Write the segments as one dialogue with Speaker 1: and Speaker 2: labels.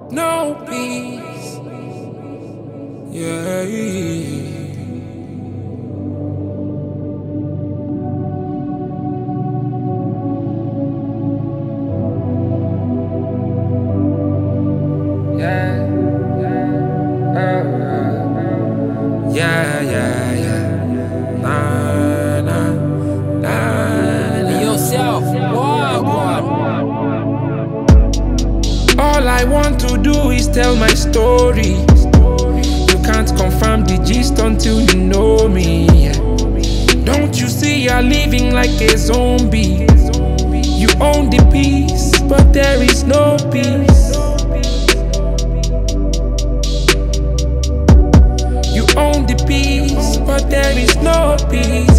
Speaker 1: no peace. Yeah. Yeah. Nah, nah, nah.
Speaker 2: Yourself, what?
Speaker 1: All I want to do is tell my story. You can't confirm the gist until you know me. Don't you see you're living like a zombie? You own the peace, but there is no peace. You own the peace, but there is no peace.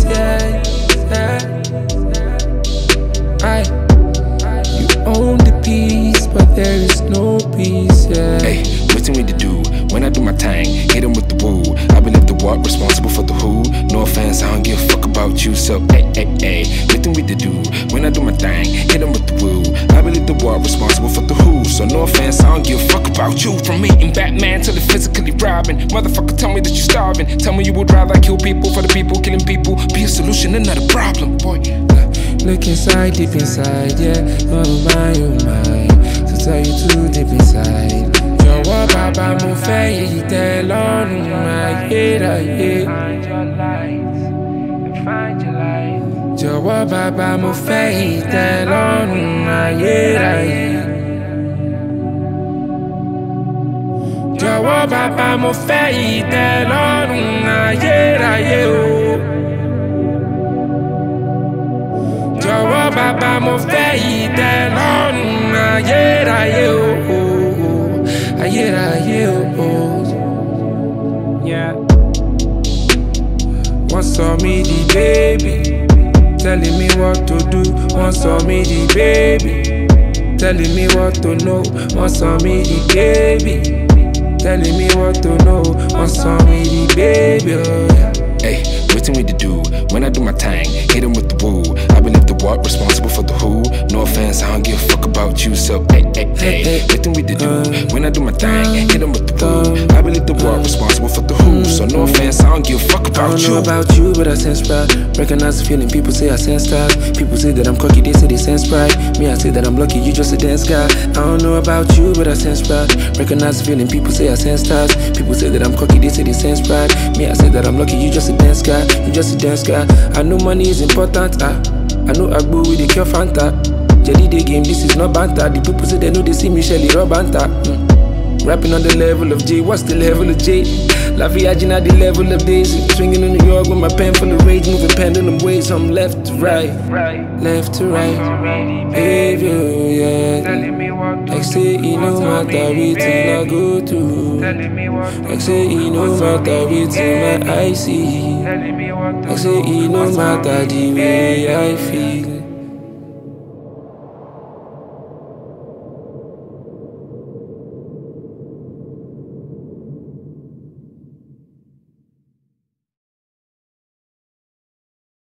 Speaker 1: You own the peace, but there is no peace.
Speaker 3: Hey, waiting me to do when I do my thing. Hit him with the woo. I believe the what responsible for the who. No offense, I don't give a fuck about you. So hey, waiting me to do when I do my thing. Hit him with the woo. I believe the what responsible for the who. So no offense, I don't give a fuck about you. From meeting Batman to the physically robbing. Motherfucker, tell me that you're starving. Tell me you would rather kill people for the people. Killing people be a solution and not a problem, boy.
Speaker 1: Look inside, deep inside, yeah. Oh my. To tell you too deep inside. Jọ̀wọ́ bàbá mo fẹ́ èyí tẹ́ lọ́rùn ayérayé. Jọ̀wọ́ bàbá mo fẹ́ èyí tẹ́ lọ́rùn ayérayé. Jọ̀wọ́ bàbá mo fẹ́ èyí tẹ́ lọ́rùn ayérayé o. Jọ̀wọ́ bàbá mo fẹ́ èyí tẹ́ lọ́rùn ayérayé o. Ayérayé o. Yeah. Wọ́n sọ mí di baby, telling me what to do. Wọ́n sọ mí di baby, telling me what to know. Wọ́n sọ mí di baby, telling me what to know. Wọ́n sọ mí di baby, oh yeah.
Speaker 3: Hey, waiting me to do when I do my thing. Hit him with the woo. I believe the what responsible for the who. No offense, I don't give a fuck about you. So hey, waiting me to do when I do my thing. Hit him with the woo. I believe the what responsible for the who. So no offense, I don't give a fuck about you.
Speaker 1: I don't know about you, but I sense pride. Recognize the feeling, people say I sense style. People say that I'm cocky, they say they sense pride. Me, I say that I'm lucky, you just a dance guy. I don't know about you, but I sense pride. Recognize the feeling, people say I sense styles. People say that I'm cocky, they say they sense pride. Me, I say that I'm lucky, you just a dance guy. You just a dance guy. I know money is important, I know Agbo with the cure Fanta. Jelly the game, this is not banter. The people say they know they see me Shelly Rob banter. Rapping on the level of J, what's the level of J? La Viagina at the level of Daisy. Swinging in New York with my pen full of rage. Moving pendulum ways from left to right. Left to right. Behavior, yeah. Like say you know matter everything I go through. Like say you know matter everything my eyes see. Like say you know matter the way I feel.